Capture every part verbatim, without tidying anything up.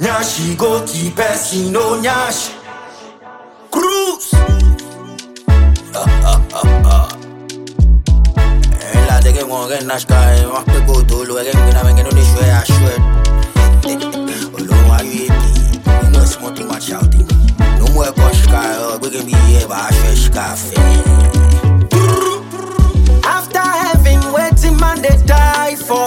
Nyashi go keep person no nyash. Cruise. La de que mo gen nash kai, mo pe go to lo gen gina men no dey shwe a shwe. Olo wa you be, no small too much shouting. No more push kai, we can be here ba shwe cafe. After having waiting man they die for.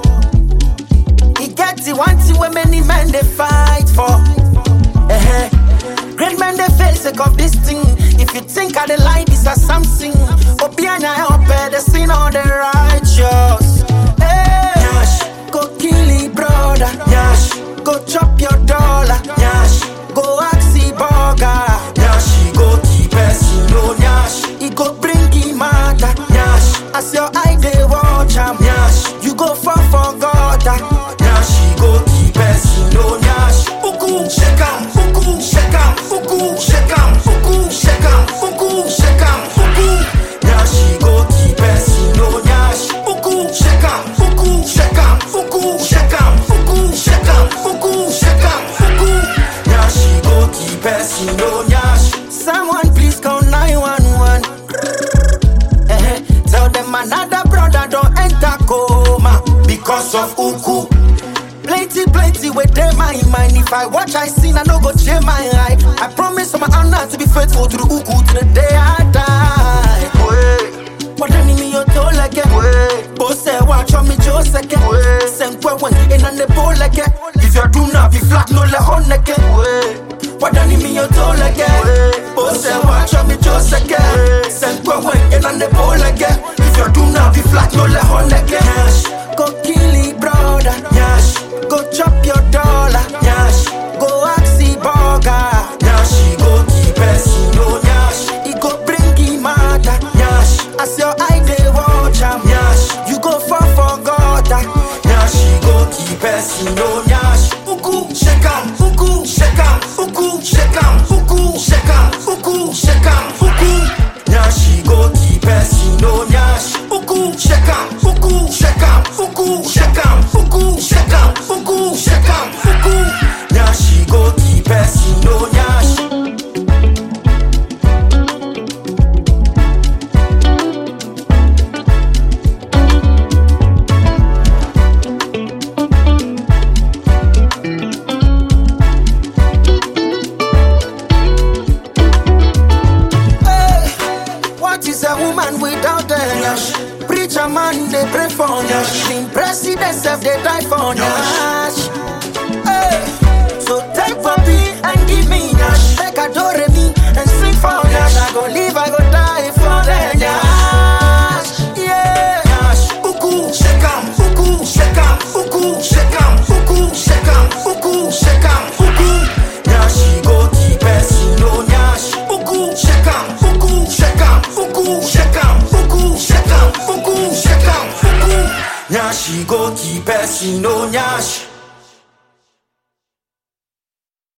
He get the one thing where many men they fight for. Uh-huh. Great men they fail sake of this thing. If you think I the lie, this is something. Obianya help the sin on the righteous. Hey. Nyash, go kill it, brother. nyash, Go chop your dollar. nyash, Go axi burger. nyashi go keep person no nyash. He go bring him matter. Nyash, As your eye they watch him. nyash, You go fall for God. nyashi go keep person no nyash. Uku shekam, uku shekam, uku shekam, uku shekam, uku shekam, uku. Nyashi go keep person no nyash. Uku shekam, uku shekam, uku shekam, uku shekam, uku shekam, uku. Nyashi go keep person no nyash. Someone please call nine one one. Eh, Tell them another brother don't enter coma Because of uku. Plenty, plenty with them my mind. If I watch, I sin, I no go change my eye. I promise my honor to be faithful to the uku to the day I die. What do you mean you told like it? Boss say watch on me just like it. Send kwa one in on the bowl like it. If you do not be flat, no le on like it. What do you mean you told like it? Boss say watch on me just like it. Send kwa one in on the bowl like it. If you do not be flat, no le on like it. Nyash, Go kill it, brother. nyash, Go chop your dollar. nyash, Go axi burger. nyashi go keep person no nyash. He go bring him matter. Nyash, As your eye they watch him. nyash, You go fall for God. nyashi go keep person no nyash. Uku shekam, uku shekam, uku shekam, uku shekam, uku shekam, uku. Nyashi go keep person no nyash. Uku shekam, uku shekam, uku shekam, uku shekam, uku shekam, uku. Nyashi go keep person no nyash. What is a woman without a nyash? Preacher man, they pray for nyash. Even president self, they die for nyash. Hey. So take papi and give me nyash. Make adore me and sing for nyash. I go live, I go die for the nyash. Yeah. Nyash, uku shekam, uku shekam, uku shekam, uku shekam, uku shekam, uku. Nyashi go keep person no nyash. Uku shekam, uku shekam, uku shekam, uku shekam, uku shekam, uku. Nyashi go keep person no nyash.